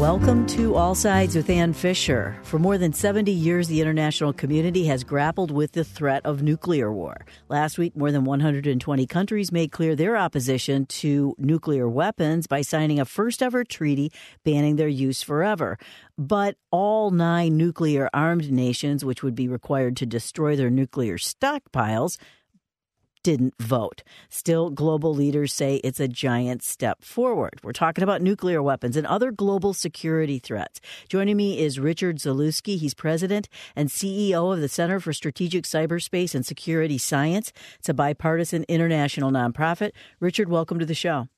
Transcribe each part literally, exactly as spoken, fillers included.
Welcome to All Sides with Ann Fisher. For more than seventy years, the international community has grappled with the threat of nuclear war. Last week, more than one hundred twenty countries made clear their opposition to nuclear weapons by signing a first-ever treaty banning their use forever. But all nine nuclear-armed nations, which would be required to destroy their nuclear stockpiles, didn't vote. Still, global leaders say it's a giant step forward. We're talking about nuclear weapons and other global security threats. Joining me is Richard Zalewski. He's president and C E O of the Center for Strategic Cyberspace and Security Science. It's a bipartisan international nonprofit. Richard, welcome to the show.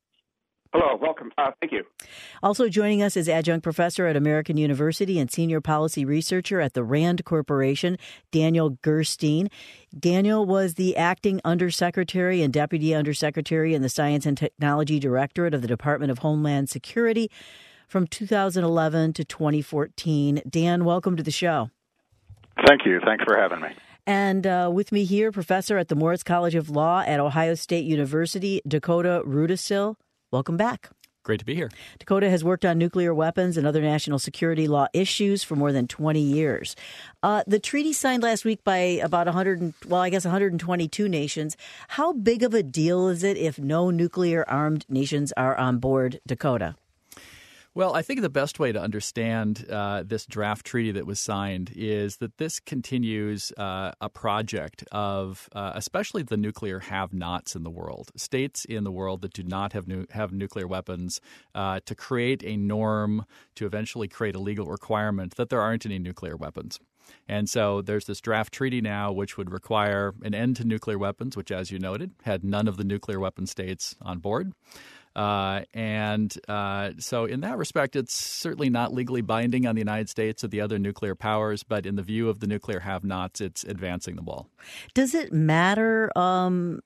Hello, welcome. Uh, thank you. Also joining us is adjunct professor at American University and senior policy researcher at the RAND Corporation, Daniel Gerstein. Daniel was the acting undersecretary and deputy undersecretary in the Science and Technology Directorate of the Department of Homeland Security from two thousand eleven to twenty fourteen. Dan, welcome to the show. Thank you. Thanks for having me. And uh, with me here, professor at the Moritz College of Law at Ohio State University, Dakota Rudisill. Welcome back. Great to be here. Dakota has worked on nuclear weapons and other national security law issues for more than twenty years. Uh, the treaty signed last week by about one hundred, well, I guess one hundred twenty-two nations. How big of a deal is it if no nuclear-armed nations are on board, Dakota? Well, I think the best way to understand uh, this draft treaty that was signed is that this continues uh, a project of uh, especially the nuclear have-nots in the world, states in the world that do not have nu- have nuclear weapons, uh, to create a norm, to eventually create a legal requirement that there aren't any nuclear weapons. And so there's this draft treaty now which would require an end to nuclear weapons, which, as you noted, had none of the nuclear weapon states on board. Uh, and uh, so in that respect, it's certainly not legally binding on the United States or the other nuclear powers. But in the view of the nuclear have-nots, it's advancing the ball. Does it matter, um,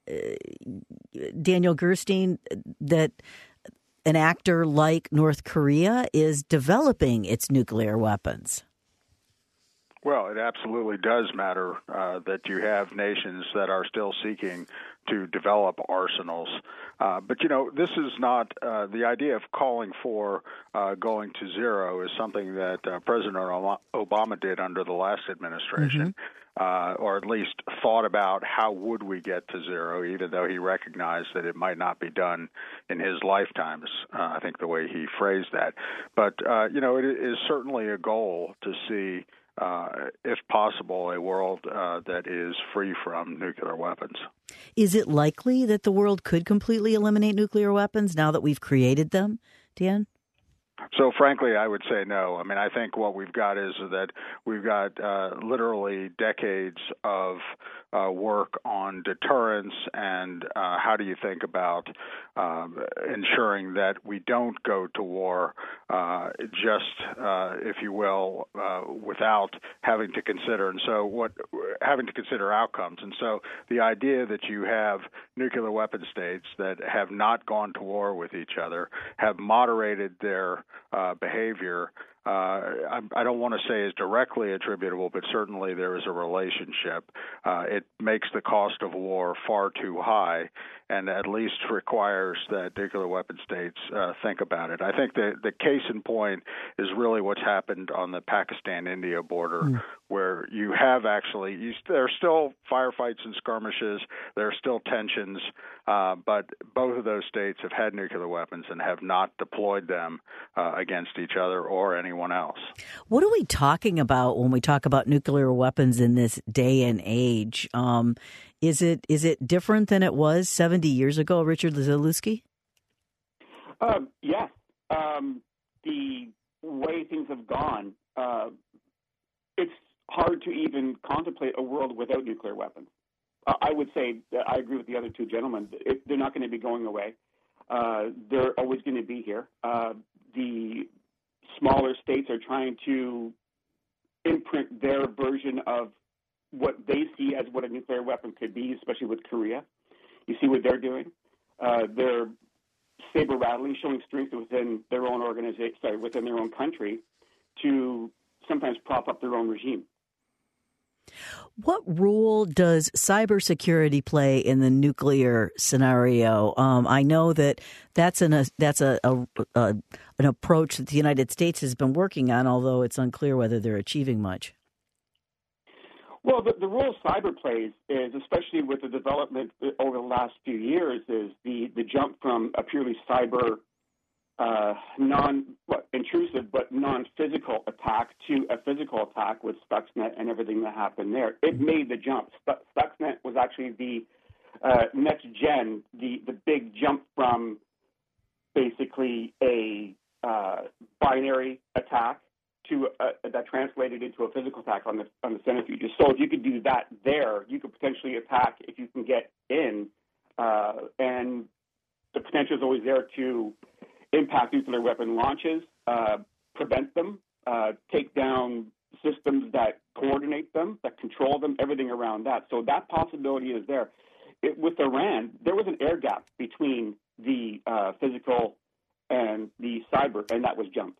Daniel Gerstein, that an actor like North Korea is developing its nuclear weapons? Well, it absolutely does matter uh, that you have nations that are still seeking to develop arsenals. Uh, but, you know, this is not uh, the idea of calling for uh, going to zero is something that uh, President Obama did under the last administration, mm-hmm. uh, or at least thought about how would we get to zero, even though he recognized that it might not be done in his lifetimes, uh, I think the way he phrased that. But, uh, you know, it is certainly a goal to see Uh, if possible, a world uh, that is free from nuclear weapons. Is it likely that the world could completely eliminate nuclear weapons now that we've created them, Dan? So, frankly, I would say no. I mean, I think what we've got is that we've got uh, literally decades of uh, work on deterrence and uh, how do you think about um, ensuring that we don't go to war uh, just, uh, if you will, uh, without having to consider. And so what having to consider outcomes. And so the idea that you have nuclear weapon states that have not gone to war with each other, have moderated their Uh, behavior, uh, I, I don't want to say is directly attributable, but certainly there is a relationship. Uh, it makes the cost of war far too high and at least requires that nuclear weapon states uh, think about it. I think the, the case in point is really what's happened on the Pakistan-India border, mm. where you have actually, you, there are still firefights and skirmishes, there are still tensions, uh, but both of those states have had nuclear weapons and have not deployed them uh, against each other or anyone else. What are we talking about when we talk about nuclear weapons in this day and age? Um, is it is it different than it was seventy years ago, Richard Zalewski? Uh, yes. Um, the way things have gone, uh, it's hard to even contemplate a world without nuclear weapons. Uh, I would say that I agree with the other two gentlemen. It, they're not going to be going away. Uh, they're always going to be here. Uh, the smaller states are trying to imprint their version of what they see as what a nuclear weapon could be, especially with Korea. You see what they're doing. Uh, they're saber rattling, showing strength within their own organization, sorry, within their own country, to sometimes prop up their own regime. What role does cybersecurity play in the nuclear scenario? Um, I know that that's an a, that's a, a, a an approach that the United States has been working on, although it's unclear whether they're achieving much. Well, the, the role cyber plays is, especially with the development over the last few years, is the, the jump from a purely cyber Uh, non well, intrusive but non-physical attack to a physical attack with Stuxnet and everything that happened there. It made the jump. Stuxnet was actually the uh, next gen, the, the big jump from basically a uh, binary attack to a, that translated into a physical attack on the on the centrifuges. So if you could do that there, you could potentially attack if you can get in, uh, and the potential is always there to impact nuclear weapon launches, uh, prevent them, uh, take down systems that coordinate them, that control them, everything around that. So that possibility is there. It, with Iran, there was an air gap between the uh, physical and the cyber, and that was jumped.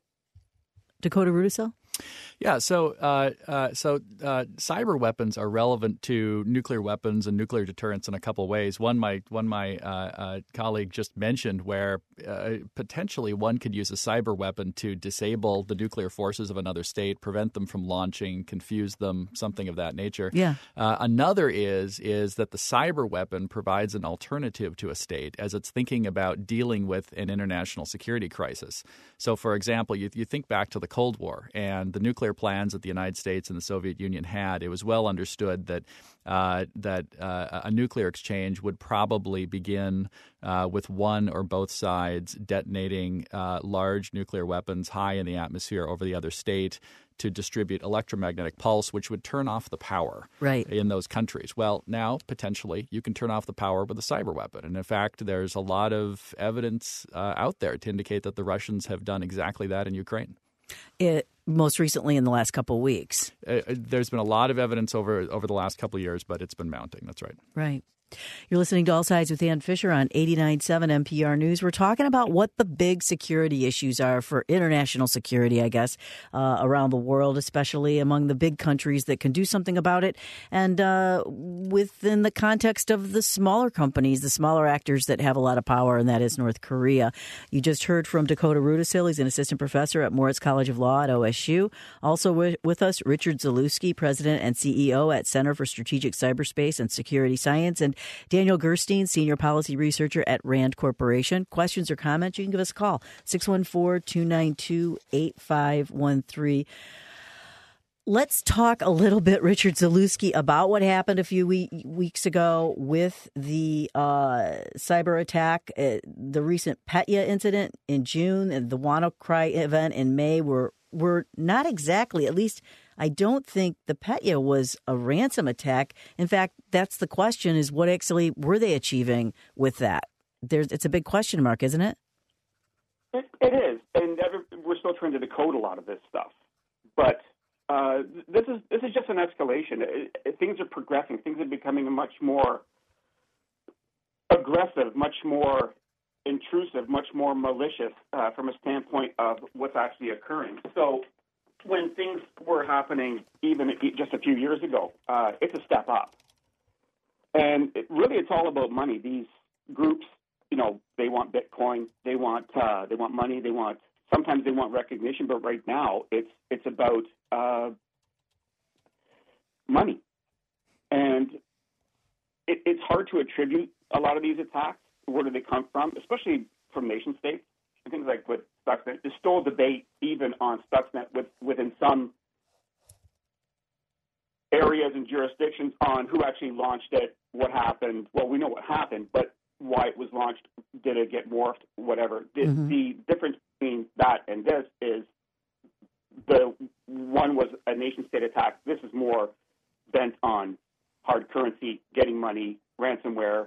Dakota Rudisill? Yeah, so uh, uh, so uh, cyber weapons are relevant to nuclear weapons and nuclear deterrence in a couple of ways. One, my one my uh, uh, colleague just mentioned, where uh, potentially one could use a cyber weapon to disable the nuclear forces of another state, prevent them from launching, confuse them, something of that nature. Yeah. Uh, another is is that the cyber weapon provides an alternative to a state as it's thinking about dealing with an international security crisis. So, for example, you, you think back to the Cold War and the nuclear plans that the United States and the Soviet Union had. It was well understood that uh, that uh, a nuclear exchange would probably begin uh, with one or both sides detonating uh, large nuclear weapons high in the atmosphere over the other state to distribute electromagnetic pulse, which would turn off the power right. in those countries. Well, now, potentially, you can turn off the power with a cyber weapon. And in fact, there's a lot of evidence uh, out there to indicate that the Russians have done exactly that in Ukraine. It, most recently in the last couple of weeks. Uh, there's been a lot of evidence over over the last couple of years, but it's been mounting. That's right. Right. You're listening to All Sides with Ann Fisher on eighty-nine point seven N P R News. We're talking about what the big security issues are for international security, I guess, uh, around the world, especially among the big countries that can do something about it. And uh, within the context of the smaller companies, the smaller actors that have a lot of power, and that is North Korea. You just heard from Dakota Rudisill. He's an assistant professor at Moritz College of Law at O S U. Also with, with us, Richard Zalewski, president and C E O at Center for Strategic Cyberspace and Security Science, and Daniel Gerstein, senior policy researcher at RAND Corporation. Questions or comments, you can give us a call, six one four, two nine two, eight five one three. Let's talk a little bit, Richard Zalewski, about what happened a few we- weeks ago with the uh, cyber attack. Uh, the recent Petya incident in June and the WannaCry event in May were, were not exactly, at least I don't think the Petya was a ransom attack. In fact, that's the question, is what actually were they achieving with that? There's, it's a big question mark, isn't it? It, it is. And every, we're still trying to decode a lot of this stuff. But uh, this is this is just an escalation. It, it, things are progressing. Things are becoming much more aggressive, much more intrusive, much more malicious uh, from a standpoint of what's actually occurring. So when things were happening even just a few years ago, uh, it's a step up. And it, really, it's all about money. These groups, you know, they want Bitcoin, they want uh, they want money, they want sometimes they want recognition, but right now it's it's about uh, money, and it, it's hard to attribute a lot of these attacks. Where do they come from? Especially from nation states and things like with Stuxnet. There's still a debate even on Stuxnet with, within some areas and jurisdictions on who actually launched it, what happened. Well, we know what happened, but why it was launched, did it get morphed, whatever. The, mm-hmm. the difference between that and this is the one was a nation-state attack. This is more bent on hard currency, getting money, ransomware,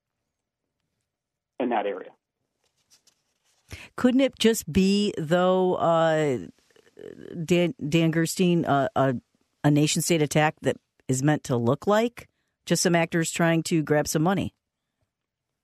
in that area. Couldn't it just be, though, uh, Dan, Dan Gerstein, uh, a, a nation-state attack that is meant to look like just some actors trying to grab some money?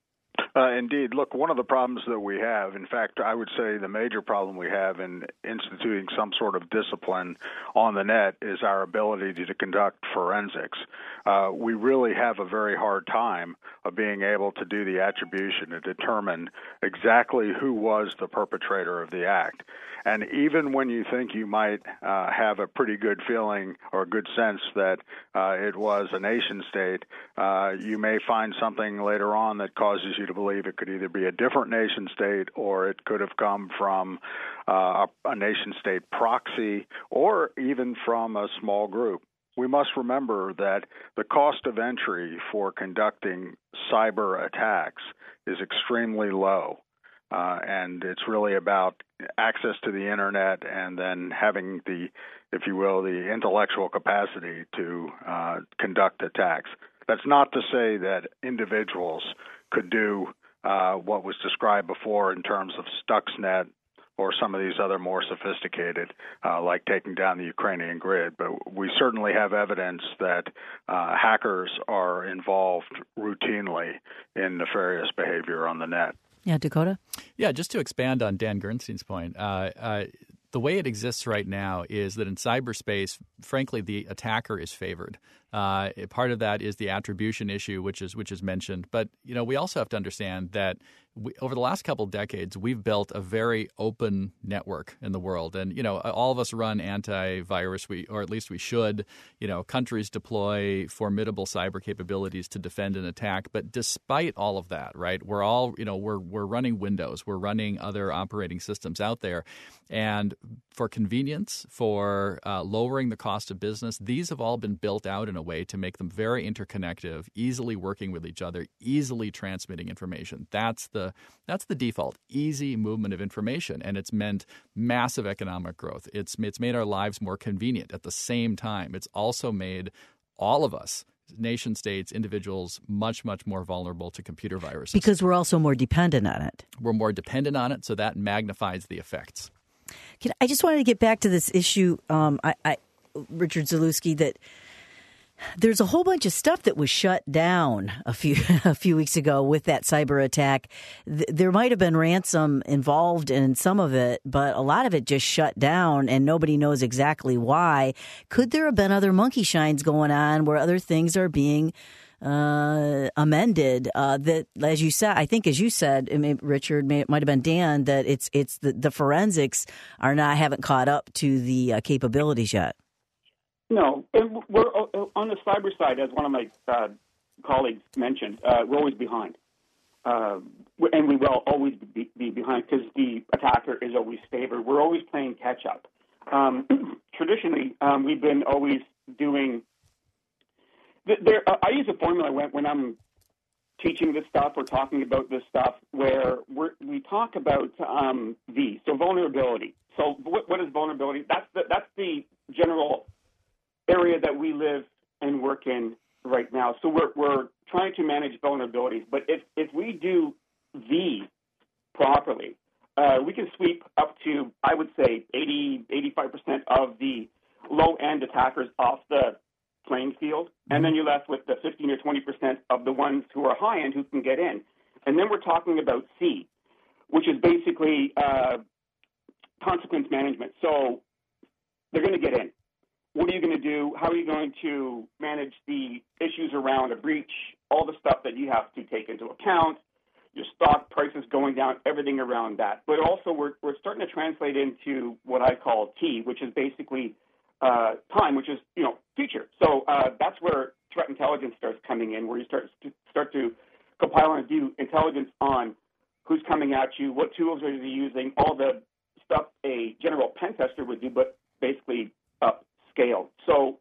Uh, indeed. Look, one of the problems that we have, in fact, I would say the major problem we have in instituting some sort of discipline on the net is our ability to conduct forensics. Uh, we really have a very hard time of being able to do the attribution to determine exactly who was the perpetrator of the act. And even when you think you might uh, have a pretty good feeling or a good sense that uh, it was a nation state, uh, you may find something later on that causes you to believe it could either be a different nation state or it could have come from uh, a, a nation state proxy or even from a small group. We must remember that the cost of entry for conducting cyber attacks is extremely low. Uh, and it's really about access to the internet and then having the, if you will, the intellectual capacity to uh, conduct attacks. That's not to say that individuals could do uh, what was described before in terms of Stuxnet or some of these other more sophisticated, uh, like taking down the Ukrainian grid. But we certainly have evidence that uh, hackers are involved routinely in nefarious behavior on the net. Yeah, Dakota? Yeah, just to expand on Dan Gernstein's point, uh, uh, the way it exists right now is that in cyberspace, frankly, the attacker is favored. Uh, part of that is the attribution issue, which is which is mentioned. But you know, we also have to understand that we, over the last couple of decades, we've built a very open network in the world, and you know, all of us run antivirus, we or at least we should. You know, countries deploy formidable cyber capabilities to defend an attack. But despite all of that, right, we're all you know we're we're running Windows, we're running other operating systems out there, and for convenience, for uh, lowering the cost of business, these have all been built out in a way to make them very interconnective, easily working with each other, easily transmitting information. That's the that's the default, easy movement of information, and it's meant massive economic growth. It's it's made our lives more convenient. At the same time, it's also made all of us, nation states, individuals, much, much more vulnerable to computer viruses. Because we're also more dependent on it. We're more dependent on it, so that magnifies the effects. Can, I just wanted to get back to this issue, um, I, I, Richard Zalewski, that there's a whole bunch of stuff that was shut down a few a few weeks ago with that cyber attack. Th- there might have been ransom involved in some of it, but a lot of it just shut down, and nobody knows exactly why. Could there have been other monkey shines going on where other things are being uh, amended? Uh, that, as you said, I think, as you said, it may, Richard, may, it might have been Dan, that it's it's the, the forensics are not haven't caught up to the uh, capabilities yet. No, and we're on the cyber side, as one of my uh, colleagues mentioned, uh, we're always behind. Uh, and we will always be, be behind because the attacker is always favored. We're always playing catch-up. Um, traditionally, um, we've been always doing there, uh, I use a formula when, when I'm teaching this stuff or talking about this stuff where we're, we talk about um, V, so vulnerability. So what, what is vulnerability? That's the, that's the general area that we live and work in right now. So we're we're trying to manage vulnerabilities. But if, if we do V properly, uh, we can sweep up to, I would say, eighty, eighty-five percent of the low-end attackers off the playing field. And then you're left with the fifteen or twenty percent of the ones who are high-end who can get in. And then we're talking about C, which is basically uh, consequence management. So they're going to get in. What are you going to do? How are you going to manage the issues around a breach, all the stuff that you have to take into account, your stock prices going down, everything around that. But also we're, we're starting to translate into what I call T, which is basically uh, time, which is, you know, future. So uh, that's where threat intelligence starts coming in, where you start to, start to compile and do intelligence on who's coming at you, what tools are you using, all the stuff a general pen tester would do, but basically up scale. So,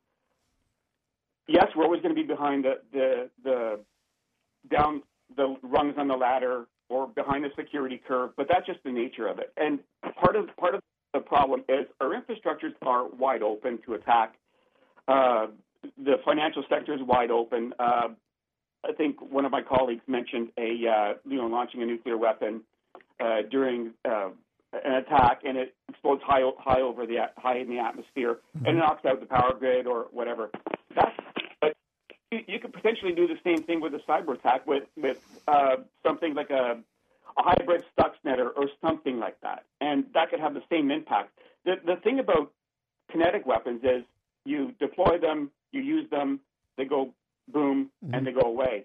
yes, we're always going to be behind the, the the down the rungs on the ladder or behind the security curve, but that's just the nature of it. And part of part of the problem is our infrastructures are wide open to attack. Uh, the financial sector is wide open. Uh, I think one of my colleagues mentioned a uh, you know launching a nuclear weapon uh, during uh, an attack, and it explodes high high over the high in the atmosphere, mm-hmm. and it knocks out the power grid or whatever. That's but you, you could potentially do the same thing with a cyber attack with with uh, some something like a, a hybrid Stuxnet or, or something like that, and that could have the same impact. The, the thing about kinetic weapons is you deploy them, you use them, they go boom, mm-hmm. and they go away.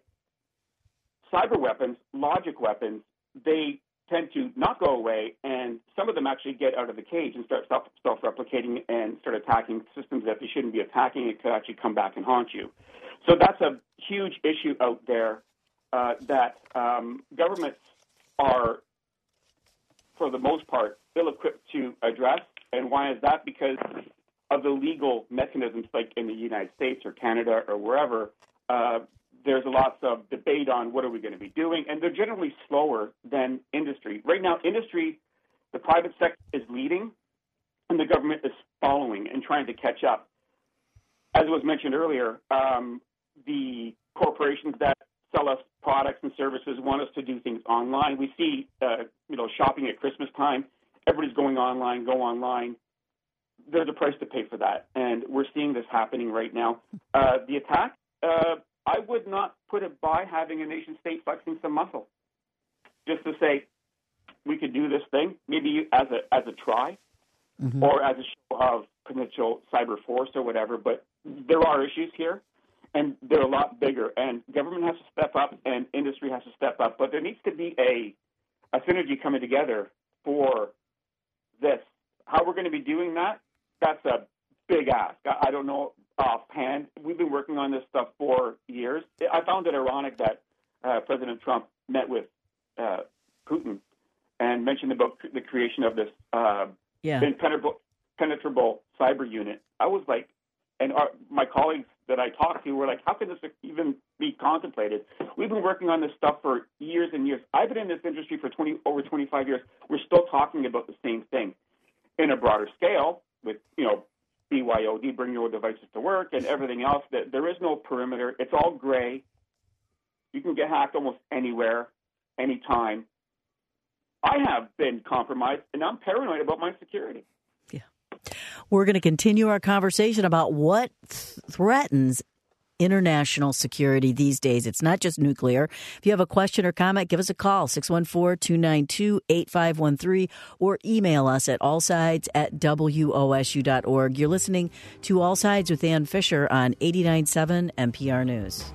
Cyber weapons, logic weapons, they tend to not go away, and some of them actually get out of the cage and start self, self-replicating and start attacking systems that they shouldn't be attacking. It could actually come back and haunt you. So that's a huge issue out there uh, that um, governments are, for the most part, ill-equipped to address. And why is that? Because of the legal mechanisms, like in the United States or Canada or wherever. Uh, there's lots of debate on what are we going to be doing, and they're generally slower than industry. Right now, industry, the private sector is leading, and the government is following and trying to catch up. As was mentioned earlier, um, the corporations that sell us products and services want us to do things online. We see, uh, you know, shopping at Christmas time. Everybody's going online, go online. There's a price to pay for that, and we're seeing this happening right now. Uh, the attack, uh, I would not put it by having a nation-state flexing some muscle, just to say we could do this thing, maybe as a as a try, mm-hmm. or as a show of potential cyber force or whatever. But there are issues here, and they're a lot bigger. And government has to step up, and industry has to step up. But there needs to be a a synergy coming together for this. How we're going to be doing that, that's a big ask. I, I don't know offhand. We've been working on this stuff for years. I found it ironic that uh, President Trump met with uh, Putin and mentioned about the creation of this uh, yeah. impenetrable, penetrable cyber unit. I was like, and our, my colleagues that I talked to were like, how can this even be contemplated? We've been working on this stuff for years and years. I've been in this industry for twenty over twenty-five years. We're still talking about the same thing in a broader scale with, you know, B Y O D, bring your own devices to work, and everything else. That there is no perimeter. It's all gray. You can get hacked almost anywhere, anytime. I have been compromised, and I'm paranoid about my security. Yeah. We're going to continue our conversation about what th- threatens international security these days. It's not just nuclear. If you have a question or comment, give us a call, six one four, two nine two, eight five one three, or email us at allsides at W O S U dot org. You're listening to All Sides with Ann Fisher on eighty-nine point seven N P R News.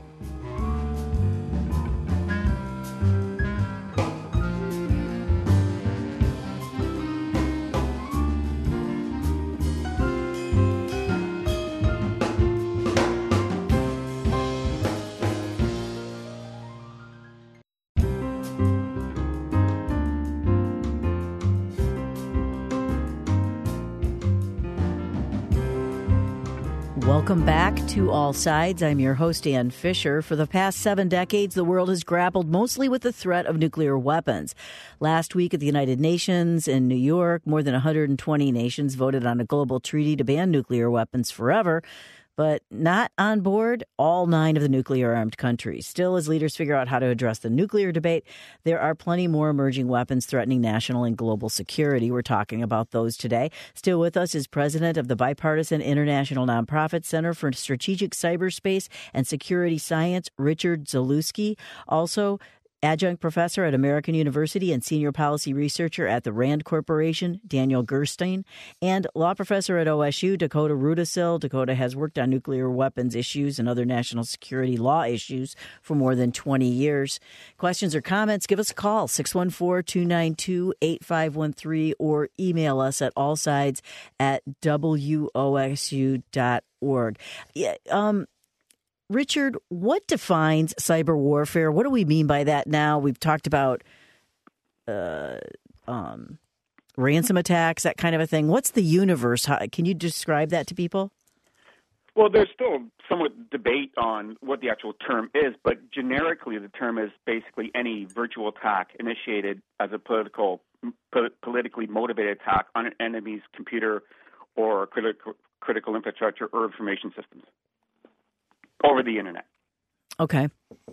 Welcome back to All Sides. I'm your host, Ann Fisher. For the past seven decades, the world has grappled mostly with the threat of nuclear weapons. Last week at the United Nations in New York, more than one hundred twenty nations voted on a global treaty to ban nuclear weapons forever, but not on board all nine of the nuclear-armed countries. Still, as leaders figure out how to address the nuclear debate, there are plenty more emerging weapons threatening national and global security. We're talking about those today. Still with us is president of the bipartisan international nonprofit Center for Strategic Cyberspace and Security Science, Richard Zalewski. Also, adjunct professor at American University and senior policy researcher at the RAND Corporation, Daniel Gerstein, and law professor at O S U, Dakota Rudisill. Dakota has worked on nuclear weapons issues and other national security law issues for more than twenty years. Questions or comments, give us a call, six one four, two nine two, eight five one three, or email us at allsides at W O S U dot org. Yeah, um, Richard, what defines cyber warfare? What do we mean by that now? We've talked about uh, um, ransom attacks, that kind of a thing. What's the universe? How, can you describe that to people? Well, there's still somewhat debate on what the actual term is, but generically the term is basically any virtual attack initiated as a political, po- politically motivated attack on an enemy's computer or critical, critical infrastructure or information systems over the internet. Okay.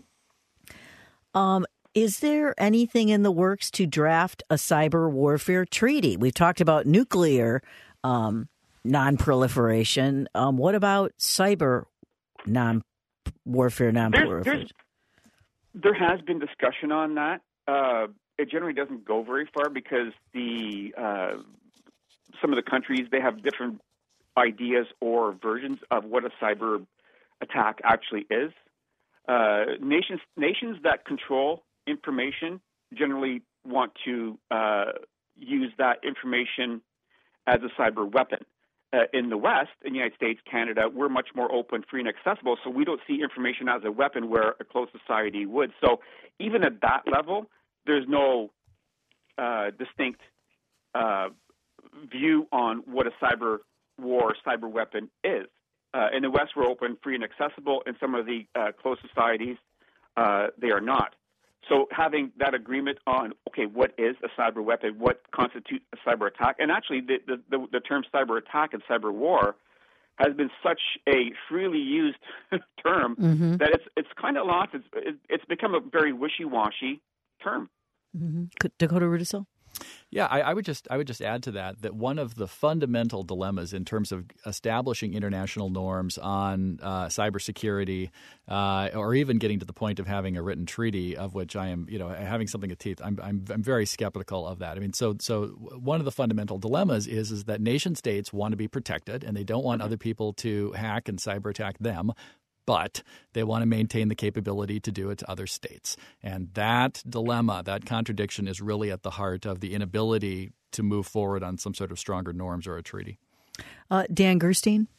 Um, is there anything in the works to draft a cyber warfare treaty? We've talked about nuclear um, non-proliferation. Um, what about cyber non-warfare, non-proliferation? There's, there's, there has been discussion on that. uh, it generally doesn't go very far because the uh, some of the countries, they have different ideas or versions of what a cyber attack actually is. Uh, nations nations that control information generally want to uh, use that information as a cyber weapon. Uh, in the West, in the United States, Canada, we're much more open, free, and accessible, so we don't see information as a weapon where a closed society would. So even at that level, there's no uh, distinct uh, view on what a cyber war, cyber weapon is. Uh, in the West, we're open, free, and accessible. In some of the uh, closed societies, uh, they are not. So having that agreement on, okay, what is a cyber weapon, what constitutes a cyber attack, and actually the, the, the, the term cyber attack and cyber war has been such a freely used term mm-hmm. that it's it's kind of lost. It's, it's become a very wishy-washy term. Mm-hmm. Dakota Rudisill? Yeah, I, I would just I would just add to that that one of the fundamental dilemmas in terms of establishing international norms on uh, cybersecurity, uh, or even getting to the point of having a written treaty, of which I am, you know, having something with teeth, I'm I'm, I'm very skeptical of that. I mean, so so one of the fundamental dilemmas is is that nation states want to be protected and they don't want other people to hack and cyber attack them. But they want to maintain the capability to do it to other states. And that dilemma, that contradiction is really at the heart of the inability to move forward on some sort of stronger norms or a treaty. Uh, Dan Gerstein?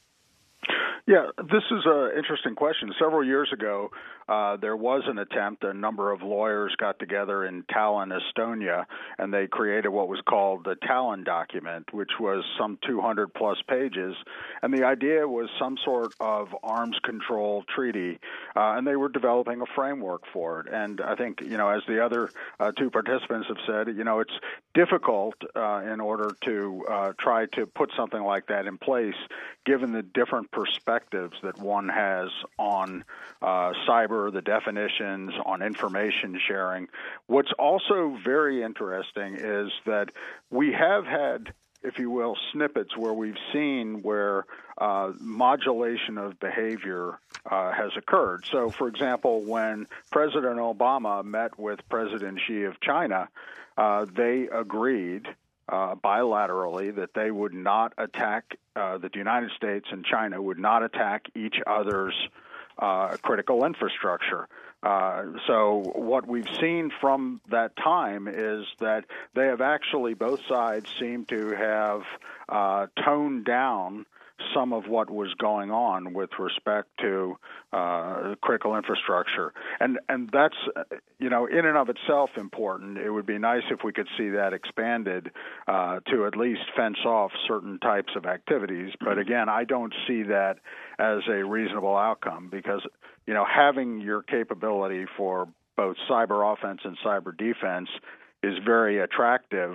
Yeah, this is an interesting question. Several years ago, uh, there was an attempt. A number of lawyers got together in Tallinn, Estonia, and they created what was called the Tallinn document, which was some two hundred plus pages. And the idea was some sort of arms control treaty, uh, and they were developing a framework for it. And I think, you know, as the other uh, two participants have said, you know, it's difficult uh, in order to uh, try to put something like that in place, given the different perspectives that one has on uh, cyber, the definitions, on information sharing. What's also very interesting is that we have had, if you will, snippets where we've seen where uh, modulation of behavior uh, has occurred. So, for example, when President Obama met with President Xi of China, uh, they agreed Uh, bilaterally that they would not attack, uh, that the United States and China would not attack each other's uh, critical infrastructure. Uh, so what we've seen from that time is that they have actually, both sides seem to have uh, toned down some of what was going on with respect to uh, critical infrastructure. And and that's, you know, in and of itself important. It would be nice if we could see that expanded uh, to at least fence off certain types of activities. But again, I don't see that as a reasonable outcome because, you know, having your capability for both cyber offense and cyber defense is very attractive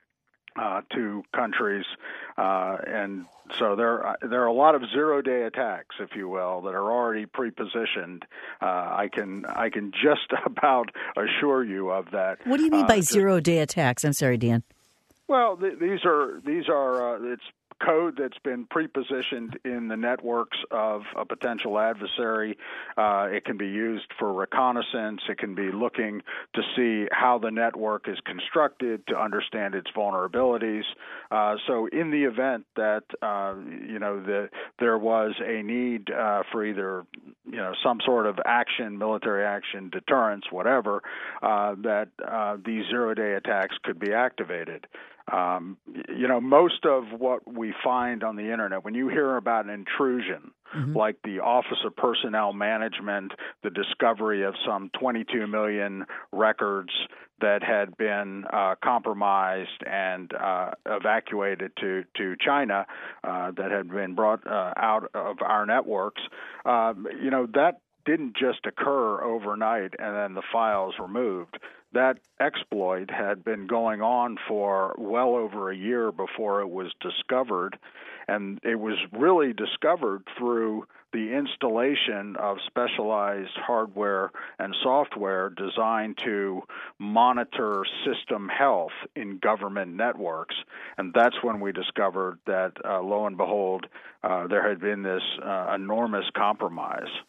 Uh, to countries, uh, and so there there are a lot of zero-day attacks, if you will, that are already pre-positioned. Uh, I can I can just about assure you of that. What do you mean by uh, zero-day attacks? I'm sorry, Dan. Well, th- these are these are uh, it's code that's been pre-positioned in the networks of a potential adversary. Uh, it can be used for reconnaissance. It can be looking to see how the network is constructed, to understand its vulnerabilities. Uh, so in the event that, uh, you know, the, there was a need uh, for either, you know, some sort of action, military action, deterrence, whatever, uh, that uh, these zero-day attacks could be activated. Um, you know, most of what we find on the Internet, when you hear about an intrusion, mm-hmm. like the Office of Personnel Management, the discovery of some twenty-two million records that had been uh, compromised and uh, evacuated to, to China, uh, that had been brought uh, out of our networks, um, you know, that didn't just occur overnight and then the files were moved. That exploit had been going on for well over a year before it was discovered, and it was really discovered through the installation of specialized hardware and software designed to monitor system health in government networks. And that's when we discovered that, uh, lo and behold, uh, there had been this uh, enormous compromise.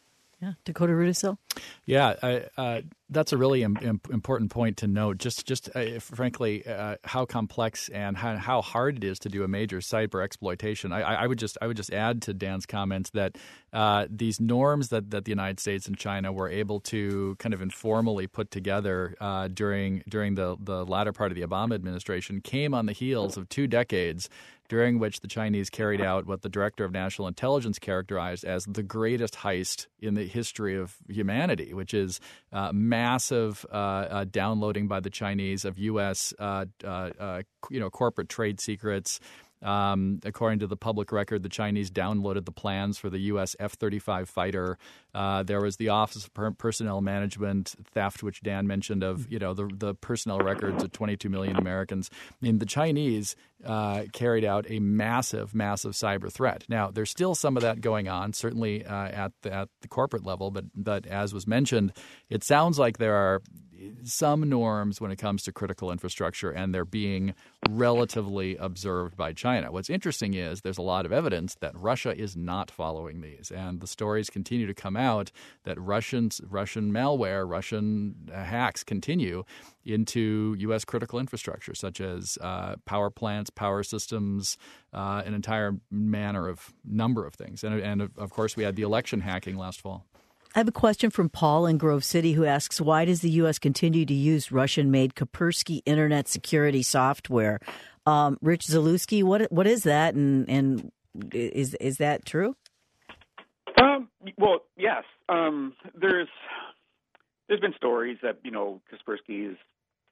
Yeah, Dakota Rudisill? Yeah, I, uh, that's a really im- im- important point to note. Just, just uh, frankly, uh, how complex and how, how hard it is to do a major cyber exploitation. I, I would just, I would just add to Dan's comments that uh, these norms that, that the United States and China were able to kind of informally put together uh, during during the the latter part of the Obama administration came on the heels of two decades during which the Chinese carried out what the Director of National Intelligence characterized as the greatest heist in the history of humanity, which is uh, massive uh, uh, downloading by the Chinese of U S uh, uh, uh, you know corporate trade secrets. Um, according to the public record, the Chinese downloaded the plans for the U S F thirty-five fighter. Uh, there was the Office of per- Personnel Management theft, which Dan mentioned, of you know the the personnel records of twenty-two million Americans. I mean, the Chinese uh, carried out a massive, massive cyber threat. Now, there's still some of that going on, certainly uh, at the, at the corporate level, but but as was mentioned, it sounds like there are some norms when it comes to critical infrastructure, and they're being relatively observed by China. What's interesting is there's a lot of evidence that Russia is not following these, and the stories continue to come out that Russians, Russian malware, Russian hacks continue into U S critical infrastructure, such as uh, power plants, power systems, uh, an entire manner of number of things. And, and of course, we had the election hacking last fall. I have a question from Paul in Grove City who asks, why does the U S continue to use Russian-made Kaspersky Internet security software? Um, Rich Zalewski, what what is that, and, and is is that true? Um, well, yes. Um, there's there's been stories that, you know, Kaspersky is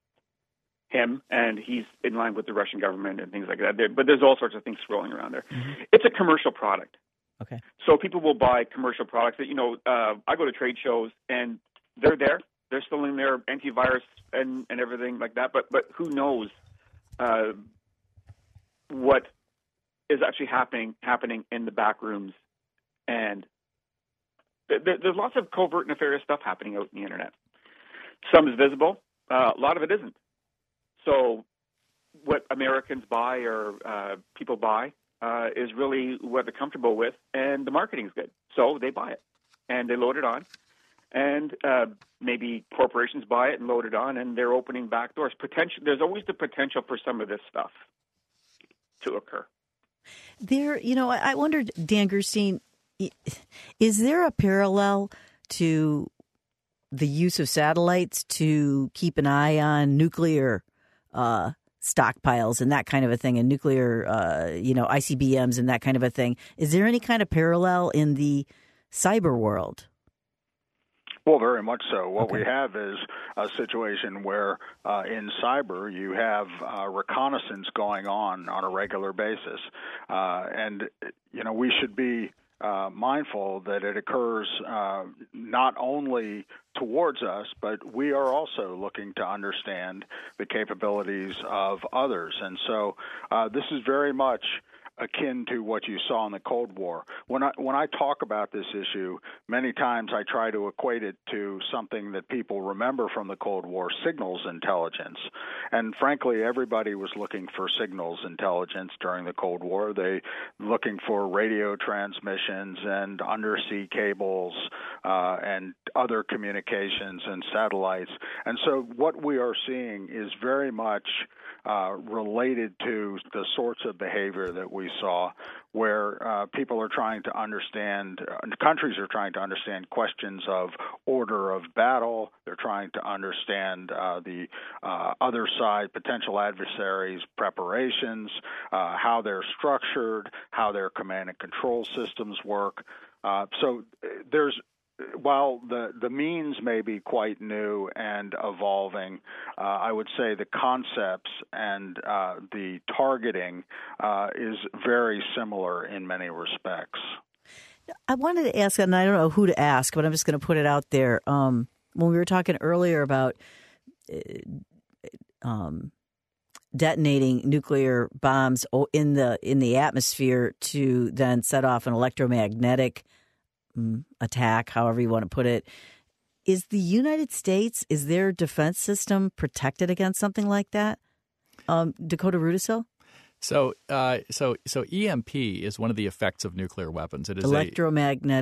him, and he's in line with the Russian government and things like that. There, but there's all sorts of things swirling around there. Mm-hmm. It's a commercial product. Okay. So people will buy commercial products that, you know, uh, I go to trade shows and they're there. They're still in their antivirus and, and everything like that. But but who knows uh, what is actually happening happening in the back rooms. And th- th- there's lots of covert nefarious stuff happening out in the internet. Some is visible. Uh, a lot of it isn't. So what Americans buy or uh, people buy Uh, is really what they're comfortable with, and the marketing's good. So they buy it, and they load it on. And uh, maybe corporations buy it and load it on, and they're opening back doors. Potential, there's always the potential for some of this stuff to occur. There, you know, I wondered, Dan Gerstein, is there a parallel to the use of satellites to keep an eye on nuclear uh stockpiles and that kind of a thing, and nuclear, uh, you know, I C B Ms and that kind of a thing? Is there any kind of parallel in the cyber world? Well, very much so. What okay. we have is a situation where uh, in cyber you have uh, reconnaissance going on on a regular basis. Uh, and, you know, we should be Uh, mindful that it occurs uh, not only towards us, but we are also looking to understand the capabilities of others. And so uh, this is very much akin to what you saw in the Cold War. When I when I talk about this issue, many times I try to equate it to something that people remember from the Cold War, signals intelligence. And frankly, everybody was looking for signals intelligence during the Cold War. They looking for radio transmissions and undersea cables uh, and other communications and satellites. And so what we are seeing is very much Uh, related to the sorts of behavior that we saw, where uh, people are trying to understand, uh, countries are trying to understand questions of order of battle. They're trying to understand uh, the uh, other side, potential adversaries' preparations, uh, how they're structured, how their command and control systems work. Uh, so there's While the, the means may be quite new and evolving, uh, I would say the concepts and uh, the targeting uh, is very similar in many respects. I wanted to ask, and I don't know who to ask, but I'm just going to put it out there. Um, when we were talking earlier about uh, um, detonating nuclear bombs in the in the atmosphere to then set off an electromagnetic attack, however you want to put it. Is the United States, is their defense system protected against something like that? Um, Dakota Rudisill? So, uh, so, so E M P is one of the effects of nuclear weapons. It is electromagnetic.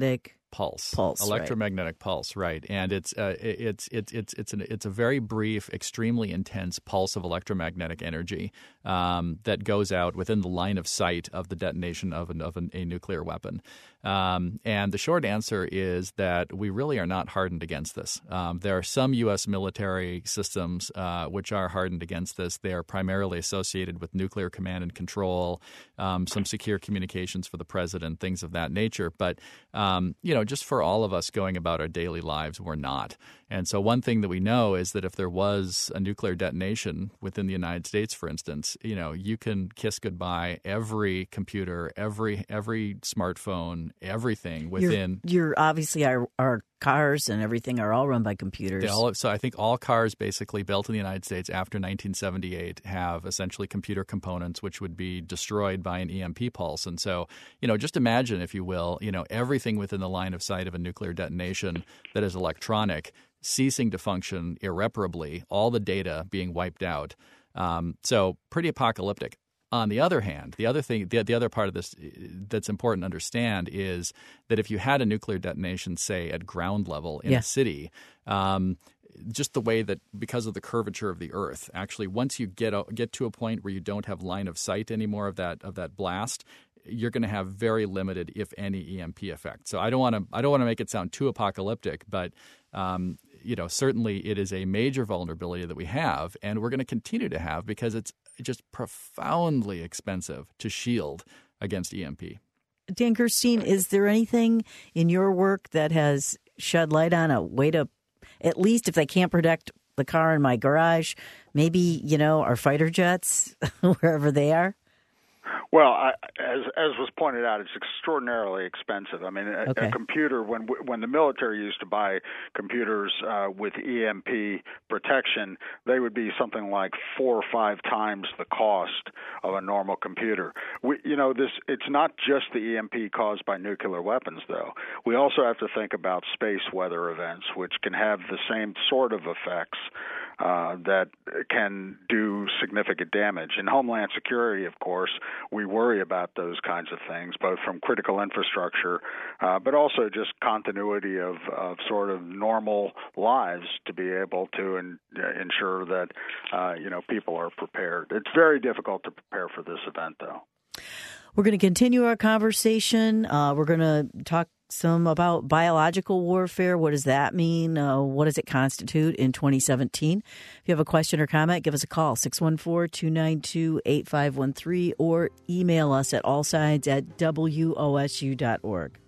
pulse, pulse electromagnetic right. pulse, right? And it's uh, it's it's it's it's an, it's a very brief, extremely intense pulse of electromagnetic energy um, that goes out within the line of sight of the detonation of an, of an, a nuclear weapon. Um, and the short answer is that we really are not hardened against this. Um, there are some U S military systems uh, which are hardened against this. They are primarily associated with nuclear command and control, um, some secure communications for the president, things of that nature. But, um, you know, just for all of us going about our daily lives, we're not. And so one thing that we know is that if there was a nuclear detonation within the United States, for instance, you know, you can kiss goodbye every computer, every every smartphone, everything within. You're, you're obviously our, our cars and everything are all run by computers. All, so I think all cars basically built in the United States after nineteen seventy-eight have essentially computer components which would be destroyed by an E M P pulse. And so, you know, just imagine, if you will, you know, everything within the line of sight of a nuclear detonation that is electronic ceasing to function irreparably, all the data being wiped out. Um, so pretty apocalyptic. On the other hand, the other thing, the, the other part of this that's important to understand is that if you had a nuclear detonation, say, at ground level in yeah. a city, um, just the way that because of the curvature of the Earth, actually, once you get a, get to a point where you don't have line of sight anymore of that of that blast, you're going to have very limited, if any, E M P effect. So I don't want to I don't want to make it sound too apocalyptic, but um, you know, certainly it is a major vulnerability that we have, and we're going to continue to have because it's just profoundly expensive to shield against E M P. Dan Gerstein, is there anything in your work that has shed light on a way to, at least if they can't protect the car in my garage, maybe, you know, our fighter jets, wherever they are? Well, I, as as was pointed out, it's extraordinarily expensive. I mean, a, okay. a computer, when when the military used to buy computers uh, with E M P protection, they would be something like four or five times the cost of a normal computer. We, you know, this it's not just the E M P caused by nuclear weapons, though. We also have to think about space weather events, which can have the same sort of effects uh, that can do significant damage. In Homeland Security, of course, we worry about those kinds of things, both from critical infrastructure, uh, but also just continuity of, of sort of normal lives to be able to in, uh, ensure that, uh, you know, people are prepared. It's very difficult to prepare for this event, though. We're going to continue our conversation. Uh, we're going to talk some about biological warfare. What does that mean? Uh, what does it constitute in twenty seventeen? If you have a question or comment, give us a call, six one four, two nine two, eight five one three, or email us at allsides at W O S U dot org.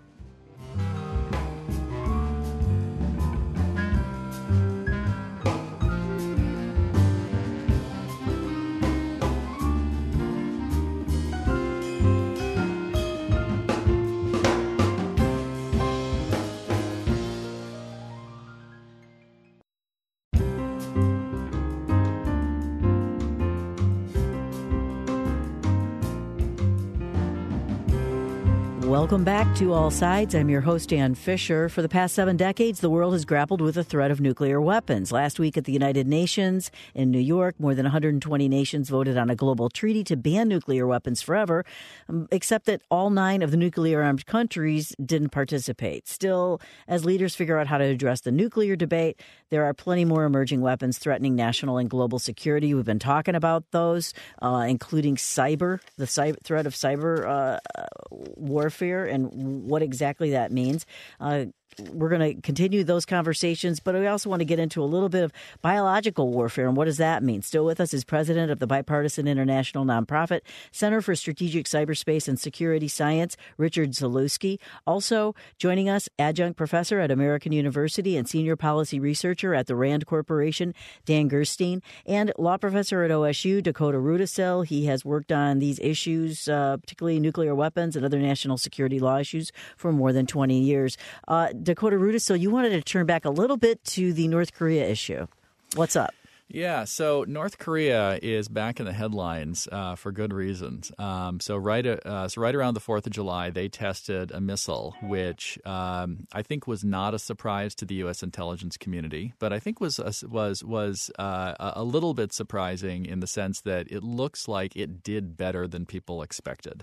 Welcome back to All Sides. I'm your host, Ann Fisher. For the past seven decades, the world has grappled with the threat of nuclear weapons. Last week at the United Nations in New York, more than one hundred twenty nations voted on a global treaty to ban nuclear weapons forever, except that all nine of the nuclear-armed countries didn't participate. Still, as leaders figure out how to address the nuclear debate, there are plenty more emerging weapons threatening national and global security. We've been talking about those, uh, including cyber, the cyber, threat of cyber uh, warfare, and what exactly that means. Uh, we're going to continue those conversations, but we also want to get into a little bit of biological warfare and what does that mean. Still with us is president of the bipartisan international nonprofit Center for Strategic Cyberspace and Security Science, Richard Zalewski. Also joining us, adjunct professor at American University and senior policy researcher at the RAND Corporation, Dan Gerstein, and law professor at O S U, Dakota Rudisill. He has worked on these issues, uh, particularly nuclear weapons and other national security law issues, for more than twenty years. Uh, Dakota Rudisill, you wanted to turn back a little bit to the North Korea issue. What's up? Yeah, so North Korea is back in the headlines uh, for good reasons. Um, so right, uh, so right around the fourth of July, they tested a missile, which um, I think was not a surprise to the U S intelligence community, but I think was was was uh, a little bit surprising in the sense that it looks like it did better than people expected.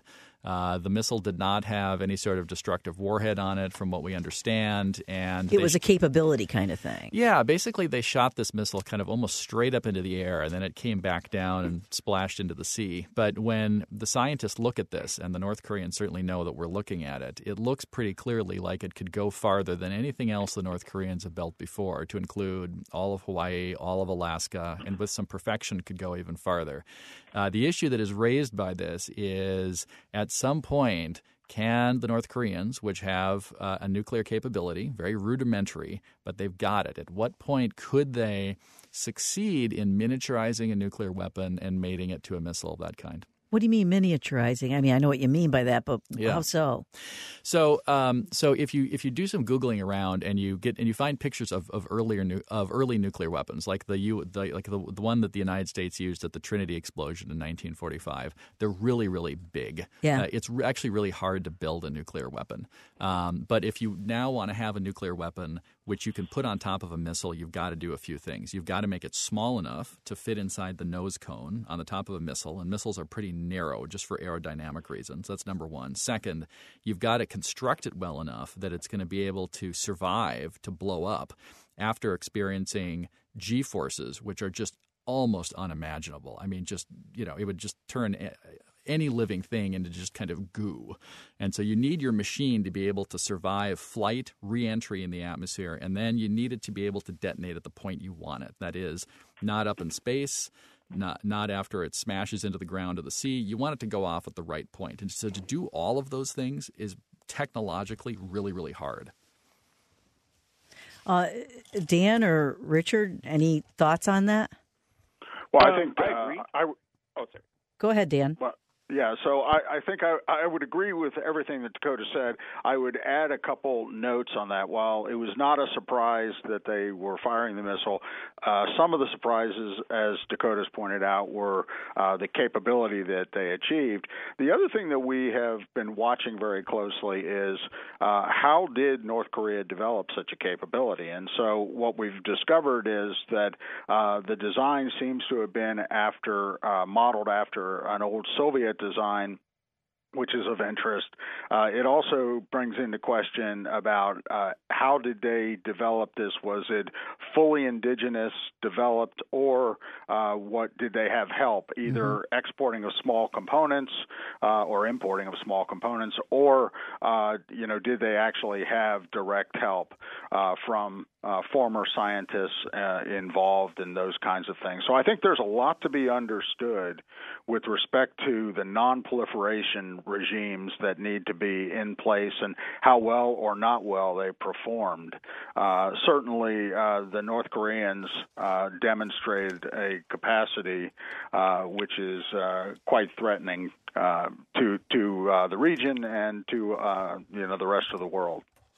Uh, the missile did not have any sort of destructive warhead on it, from what we understand. And it was a capability kind of thing. Yeah, basically they shot this missile kind of almost straight up into the air, and then it came back down and splashed into the sea. But when the scientists look at this, and the North Koreans certainly know that we're looking at it, it looks pretty clearly like it could go farther than anything else the North Koreans have built before, to include all of Hawaii, all of Alaska, and with some perfection could go even farther. Uh, the issue that is raised by this is, at some point, can the North Koreans, which have uh, a nuclear capability, very rudimentary, but they've got it, at what point could they succeed in miniaturizing a nuclear weapon and mating it to a missile of that kind? What do you mean miniaturizing? I mean, I know what you mean by that, but yeah. how so? So, um, so if you if you do some Googling around and you get and you find pictures of, of earlier nu- of early nuclear weapons, like the, U, the like the, the one that the United States used at the Trinity explosion in nineteen forty-five, they're really really big. Yeah, uh, it's re- actually really hard to build a nuclear weapon. Um, but if you now want to have a nuclear weapon which you can put on top of a missile, you've got to do a few things. You've got to make it small enough to fit inside the nose cone on the top of a missile, and missiles are pretty narrow just for aerodynamic reasons. That's number one. Second, you've got to construct it well enough that it's going to be able to survive, to blow up after experiencing G-forces, which are just almost unimaginable. I mean, just, you know, it would just turn any living thing into just kind of goo. And so you need your machine to be able to survive flight, re-entry in the atmosphere, and then you need it to be able to detonate at the point you want it. That is, not up in space, not not after it smashes into the ground or the sea. You want it to go off at the right point. And so to do all of those things is technologically really, really hard. Uh, Dan or Richard, any thoughts on that? Well, um, I think I uh, agree. I, oh, sorry. Go ahead, Dan. well, Yeah, so I, I think I, I would agree with everything that Dakota said. I would add a couple notes on that. While it was not a surprise that they were firing the missile, uh, some of the surprises, as Dakota's pointed out, were uh, the capability that they achieved. The other thing that we have been watching very closely is uh, how did North Korea develop such a capability? And so what we've discovered is that uh, the design seems to have been after uh, modeled after an old Soviet design, which is of interest. Uh, it also brings into question about uh, how did they develop this? Was it fully indigenous, developed, or uh, what did they have help, either mm-hmm. exporting of small components uh, or importing of small components, or uh, you know, did they actually have direct help uh, from uh, former scientists uh, involved in those kinds of things? So I think there's a lot to be understood with respect to the non-proliferation regimes that need to be in place and how well or not well they performed. Uh, certainly, uh, the North Koreans uh, demonstrated a capacity uh, which is uh, quite threatening uh, to to uh, the region and to uh, you know the rest of the world.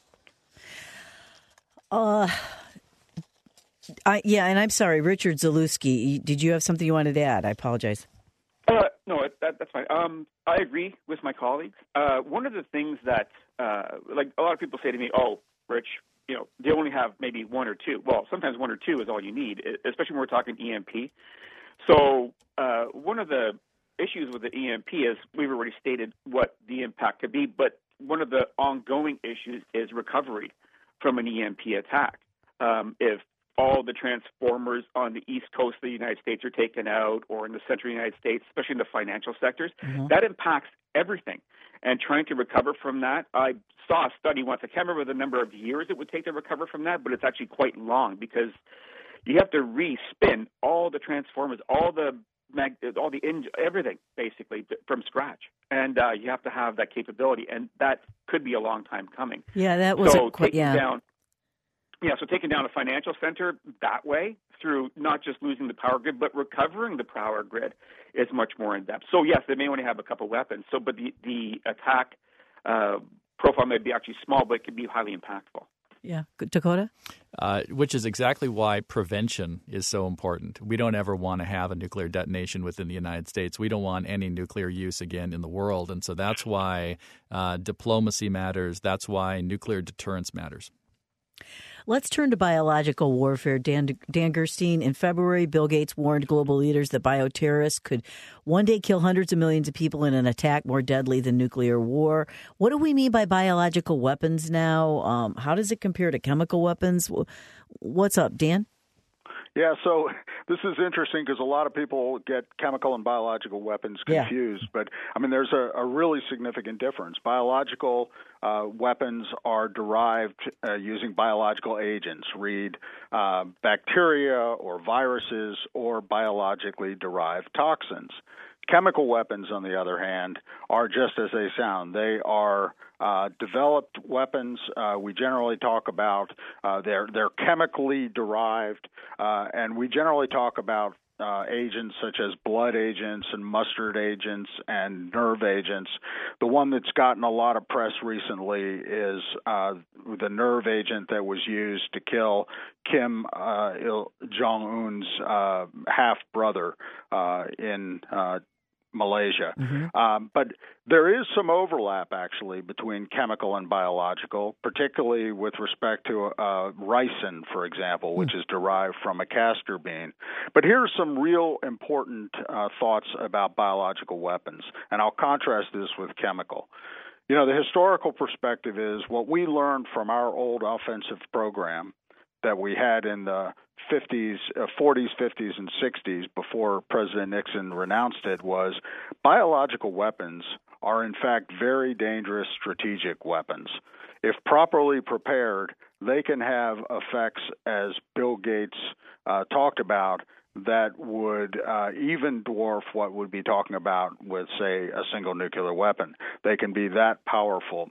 Uh, I, yeah, and I'm sorry, Richard Zalewski, did you have something you wanted to add? I apologize. Uh, no, that, that's fine. Um, I agree with my colleagues. Uh, one of the things that, uh, like a lot of people say to me, oh, Rich, you know, they only have maybe one or two. Well, sometimes one or two is all you need, especially when we're talking E M P. So uh, one of the issues with the E M P is we've already stated what the impact could be, but one of the ongoing issues is recovery from an E M P attack. Um, if all the transformers on the east coast of the United States are taken out, or in the central United States, especially in the financial sectors, mm-hmm. that impacts everything. And trying to recover from that, I saw a study once. I can't remember the number of years it would take to recover from that, but it's actually quite long because you have to re-spin all the transformers, all the mag- all the in- everything basically from scratch, and uh, you have to have that capability, and that could be a long time coming. Yeah, that was so a, quite, taking yeah. down. Yeah, so taking down a financial center that way through not just losing the power grid, but recovering the power grid is much more in depth. So yes, they may only have a couple weapons. So, but the the attack uh, profile may be actually small, but it can be highly impactful. Yeah, Dakota? Uh, which is exactly why prevention is so important. We don't ever want to have a nuclear detonation within the United States. We don't want any nuclear use again in the world. And so that's why uh, diplomacy matters. That's why nuclear deterrence matters. Let's turn to biological warfare. Dan, Dan Gerstein, in February, Bill Gates warned global leaders that bioterrorists could one day kill hundreds of millions of people in an attack more deadly than nuclear war. What do we mean by biological weapons now? Um, how does it compare to chemical weapons? What's up, Dan? Yeah, so this is interesting because a lot of people get chemical and biological weapons confused. Yeah. But, I mean, there's a, a really significant difference. Biological uh, weapons are derived uh, using biological agents, read uh, bacteria or viruses or biologically derived toxins. Chemical weapons, on the other hand, are just as they sound. They are uh, developed weapons. Uh, we generally talk about uh, they're they're chemically derived, uh, and we generally talk about uh, agents such as blood agents and mustard agents and nerve agents. The one that's gotten a lot of press recently is uh, the nerve agent that was used to kill Kim uh, Il- Jong-un's uh, half brother uh, in Uh, Malaysia. Mm-hmm. Um, but there is some overlap, actually, between chemical and biological, particularly with respect to uh, ricin, for example, which mm. is derived from a castor bean. But here's some real important uh, thoughts about biological weapons, and I'll contrast this with chemical. You know, the historical perspective is what we learned from our old offensive program that we had in the fifties, uh, forties, fifties, and sixties before President Nixon renounced it was biological weapons are in fact very dangerous strategic weapons. If properly prepared, they can have effects, as Bill Gates uh, talked about, that would uh, even dwarf what we'd be talking about with, say, a single nuclear weapon. They can be that powerful.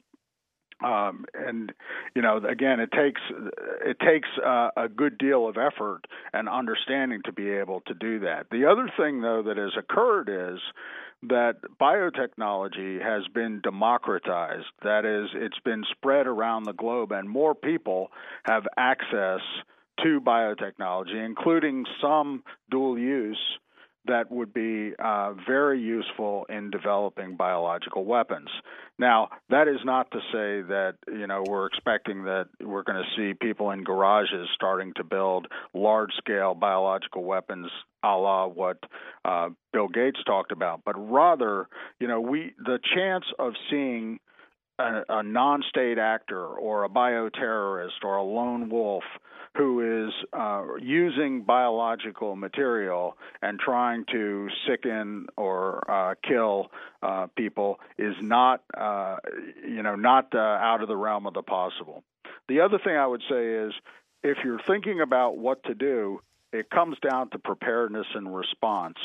Um, and, you know, again, it takes it takes uh, a good deal of effort and understanding to be able to do that. The other thing, though, that has occurred is that biotechnology has been democratized. That is, it's been spread around the globe, and more people have access to biotechnology, including some dual use that would be uh, very useful in developing biological weapons. Now, that is not to say that, you know, we're expecting that we're going to see people in garages starting to build large-scale biological weapons a la what uh, Bill Gates talked about, but rather, you know, we the chance of seeing a, a non-state actor or a bioterrorist or a lone wolf who is uh, using biological material and trying to sicken or uh, kill uh, people is not, uh, you know, not uh, out of the realm of the possible. The other thing I would say is, if you're thinking about what to do, it comes down to preparedness and response,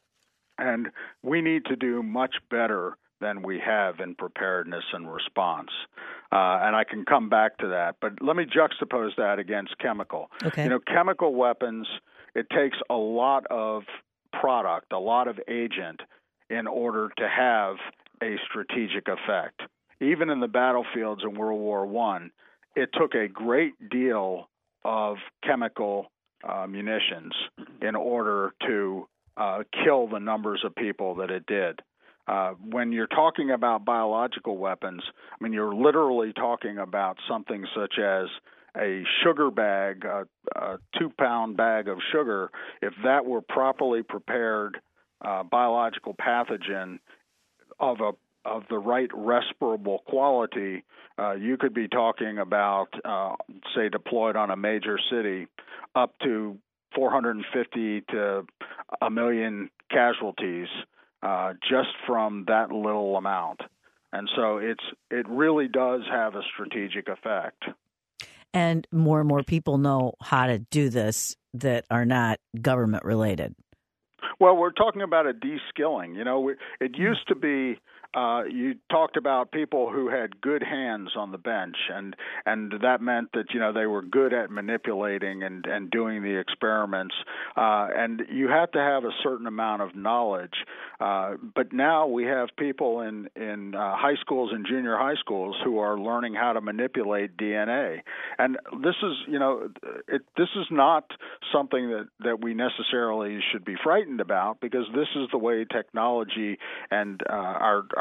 and we need to do much better than we have in preparedness and response. Uh, and I can come back to that. But let me juxtapose that against chemical. Okay. You know, chemical weapons, it takes a lot of product, a lot of agent in order to have a strategic effect. Even in the battlefields in World War One, it took a great deal of chemical uh, munitions in order to uh, kill the numbers of people that it did. Uh, when you're talking about biological weapons, I mean, you're literally talking about something such as a sugar bag, a, a two-pound bag of sugar. If that were properly prepared uh, biological pathogen of a of the right respirable quality, uh, you could be talking about, uh, say, deployed on a major city, up to four hundred fifty to a million casualties. Uh, just from that little amount. And so it's it really does have a strategic effect. And more and more people know how to do this that are not government related. Well, we're talking about a de-skilling. You know, it used to be uh, you talked about people who had good hands on the bench, and and that meant that, you know, they were good at manipulating and, and doing the experiments. Uh, and you have to have a certain amount of knowledge. Uh, but now we have people in, in uh, high schools and junior high schools who are learning how to manipulate D N A. And this is, you know, it, this is not something that, that we necessarily should be frightened about, because this is the way technology and uh, our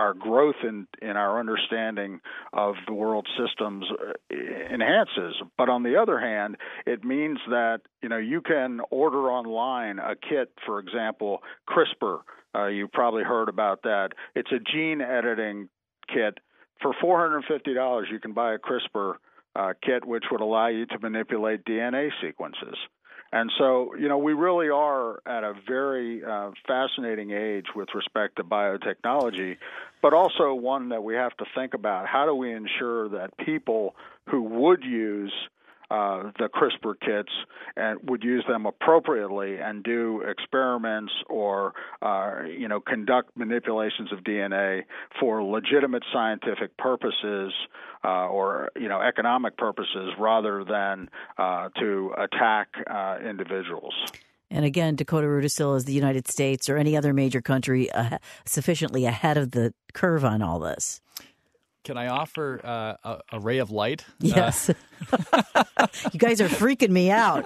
our growth in, in our understanding of the world systems enhances. But on the other hand, it means that, you know, you can order online a kit, for example, CRISPR. Uh, you've probably heard about that. It's a gene editing kit. For four hundred fifty dollars, you can buy a CRISPR uh, kit, which would allow you to manipulate D N A sequences. And so, you know, we really are at a very uh, fascinating age with respect to biotechnology, but also one that we have to think about. How do we ensure that people who would use uh, the CRISPR kits and would use them appropriately and do experiments or, uh, you know, conduct manipulations of D N A for legitimate scientific purposes uh, or, you know, economic purposes rather than uh, to attack uh, individuals. And again, Dakota Rudisill, is the United States or any other major country uh, sufficiently ahead of the curve on all this? Can I offer uh, a, a ray of light? Yes. Uh, you guys are freaking me out.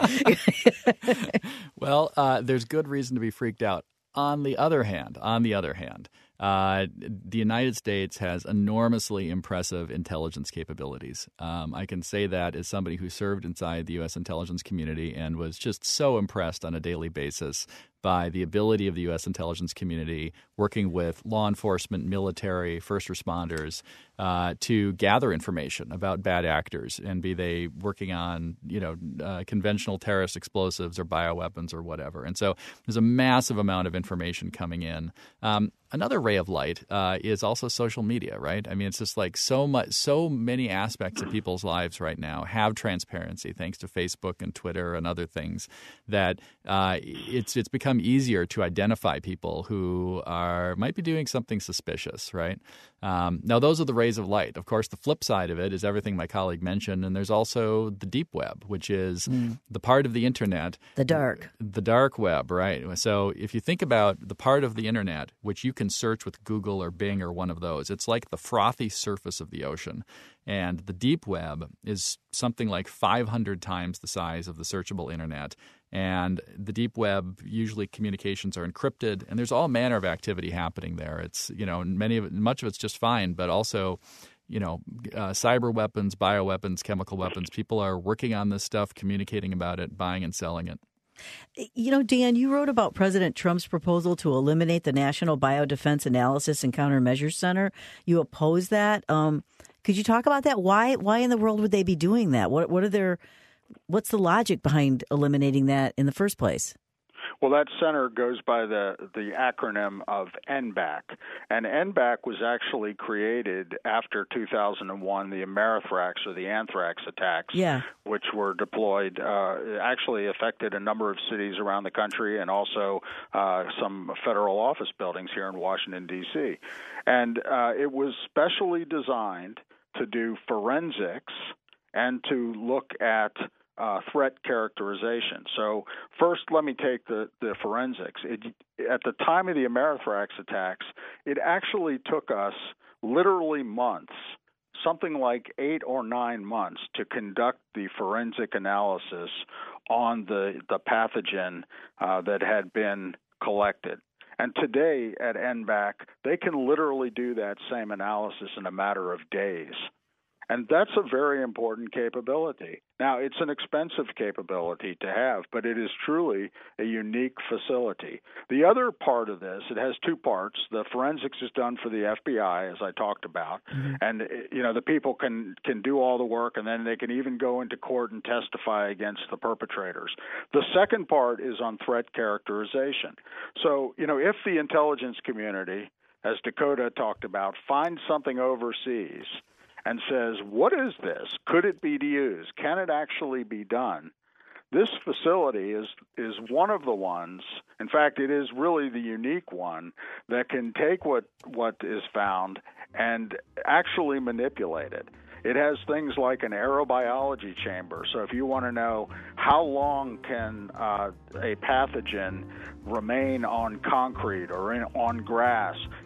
Well, uh, there's good reason to be freaked out. On the other hand, on the other hand, uh, the United States has enormously impressive intelligence capabilities. Um, I can say that as somebody who served inside the U S intelligence community and was just so impressed on a daily basis by the ability of the U S intelligence community working with law enforcement, military, first responders uh, to gather information about bad actors, and be they working on, you know, uh, conventional terrorist explosives or bioweapons or whatever. And so there's a massive amount of information coming in. Um, another ray of light uh, is also social media, right? I mean, it's just like so much, so many aspects of people's lives right now have transparency thanks to Facebook and Twitter and other things that uh, it's it's become easier to identify people who are might be doing something suspicious, right? Um, now, those are the rays of light. Of course, the flip side of it is everything my colleague mentioned, and there's also the deep web, which is mm. the part of the internet. The dark. The dark web, right? So if you think about the part of the internet which you can search with Google or Bing or one of those, it's like the frothy surface of the ocean. And the deep web is something like five hundred times the size of the searchable internet. And the deep web, usually communications are encrypted, and there's all manner of activity happening there. It's, you know, many of it, much of it's just fine, but also, you know, uh, cyber weapons, bioweapons, chemical weapons. People are working on this stuff, communicating about it, buying and selling it. You know, Dan, you wrote about President Trump's proposal to eliminate the National Biodefense Analysis and Countermeasures Center. You oppose that. Um, could you talk about that? Why? Why in the world would they be doing that? What? What are their? What's the logic behind eliminating that in the first place? Well, that center goes by the, the acronym of N B A C. And N B A C was actually created after two thousand one, the Amerithrax or the anthrax attacks, yeah. which were deployed, uh, actually affected a number of cities around the country and also uh, some federal office buildings here in Washington, D C. And uh, it was specially designed to do forensics and to look at Uh, threat characterization. So first, let me take the, the forensics. It, at the time of the Amerithrax attacks, it actually took us literally months, something like eight or nine months, to conduct the forensic analysis on the, the pathogen uh, that had been collected. And today at N B A C, they can literally do that same analysis in a matter of days. And that's a very important capability. Now, it's an expensive capability to have, but it is truly a unique facility. The other part of this, it has two parts. The forensics is done for the F B I, as I talked about, mm-hmm. and you know the people can, can do all the work, and then they can even go into court and testify against the perpetrators. The second part is on threat characterization. So, you know, if the intelligence community, as Dakota talked about, finds something overseas and says, what is this? Could it be used? Can it actually be done? This facility is is one of the ones, in fact, it is really the unique one, that can take what, what is found and actually manipulate it. It has things like an aerobiology chamber. So if you want to know how long can uh, a pathogen remain on concrete or in, on grass,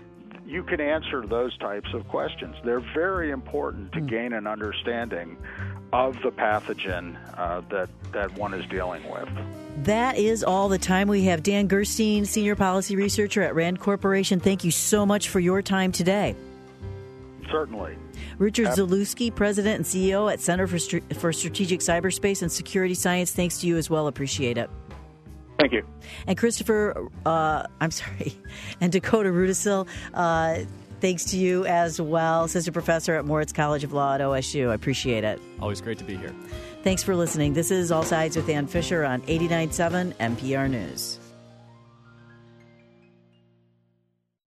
you can answer those types of questions. They're very important to mm. gain an understanding of the pathogen uh, that, that one is dealing with. That is all the time we have. Dan Gerstein, Senior Policy Researcher at RAND Corporation, thank you so much for your time today. Certainly. Richard Zalewski, President and C E O at Center for, St- for Strategic Cyberspace and Security Science, thanks to you as well. Appreciate it. Thank you. And Christopher, uh, I'm sorry, and Dakota Rudisil, uh, thanks to you as well, Assistant Professor at Moritz College of Law at O S U. I appreciate it. Always great to be here. Thanks for listening. This is All Sides with Ann Fisher on eighty-nine point seven N P R News.